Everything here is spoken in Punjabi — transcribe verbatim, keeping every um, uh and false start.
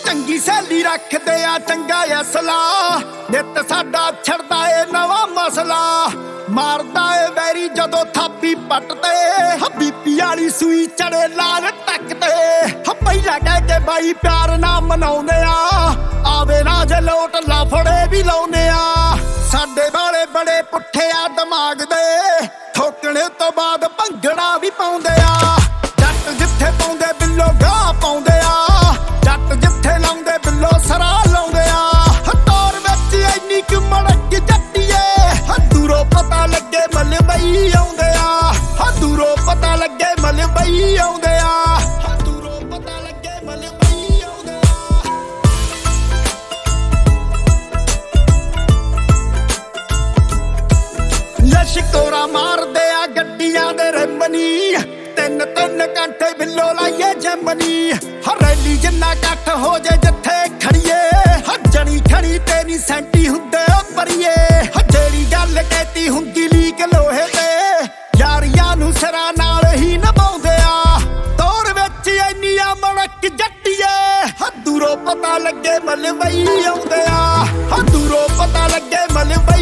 ਚੰਗੀ ਸਹੇਲੀ ਰੱਖਦੇ ਆ ਚੰਗਾ ਅਸਲਾ ਨਿੱਤ ਸਾਡਾ ਛੜਦਾ ਏ ਨਵਾਂ ਮਸਲਾ ਮਾਰਦਾ ਏ ਵੈਰੀ ਜਦੋਂ ਥਾਪੀ ਪੱਟਦੇ ਬੀਪੀ ਵਾਲੀ ਸੂਈ ਚੜੇ ਲਾਲ ਟੱਕਦੇ ਪਹਿਲਾਂ ਕਹਿ ਕੇ ਬਾਈ ਪਿਆਰ ਨਾ ਮਨਾਉਂਦੇ ਆ ਆਵੇ ਨਾ ਜੇ ਲੋਟ ਲਾਫੜੇ ਵੀ ਲਾਉਂਦੇ ਆ ਸਾਡੇ ਵਾਲੇ ਬੜੇ ਪੁੱਠੇ ਆ ਦਿਮਾਗ ਦੇ ਠੋਕਣੇ ਤੋਂ ਬਾਅਦ ਭੰਗੜਾ ਵੀ ਪਾਉਂਦੇ ਆ ਜੱਟ ਜਿੱਥੇ ਪਾਉਂਦੇ ਬਿੱਲੋ ਗਾਹ ਪਾਉਂਦੇ ਆ ਜੱਟ ਜਿੱਥੇ ਲਾਉਂਦੇ ਬਿੱਲੋ ਸਰਾ ਲਾਉਂਦੇ ਆ ਦੌਰ ਵਿੱਚ ਇੰਨੀ ਕਿ ਮੜਕ ਜੱਟੀਏ ਦੂਰੋਂ ਪਤਾ ਲੱਗੇ ਮਲਵਈ ਆਉਂਦੇ ਆ ਦੂਰੋਂ ਪਤਾ ਲੱਗੇ ਮਲਵਈ ਆਉਂਦੇ ਆ ਦੂਰੋਂ ਪਤਾ ਲੱਗੇ ਮਲਵਈ ਆਉਂਦੇ ਆ ਲਸ਼ਕੋਰਾ ਮਾਰਦੇ ਆ ਗੱਡੀਆਂ ਦੇ ਰਿੰਮਨੀ ਤਿੰਨ ਤਿੰਨ ਘੰਟੇ ਬਿੱਲੋ ਲਾਈਏ ਜੰਮਨੀ ਹਰੈਲੀ ਜਿੰਨਾ ਇਕੱਠ ਹੋ ਜੇ ਜਿੱਥੇ ਖੜੀਏ ਜਣੀ ਖੜੀ ਤੇ ਨੀ ਸੈਂਟੀ ਹੁੰਦੇ ਪਰੀਏ ਜਿਹੜੀ ਗੱਲ ਕਹਿਤੀ ਹੁੰਦੀ ਲੀਕ ਲੋਹੇ ਤੇ ਯਾਰੀਆਂ ਨੂੰ ਸਿਰਾਂ ਨਾਲ ਹੀ ਨਿਭਾਉਂਦੇ ਆ ਦੌਰ ਵਿੱਚ ਇੰਨੀਆਂ ਮੜਕ ਜੱਟੀਏ ਦੂਰੋਂ ਪਤਾ ਲੱਗੇ ਮਲਵਈ ਆਉਂਦੇ ਆ ਦੂਰੋਂ ਪਤਾ ਲੱਗੇ ਮਲਵਈ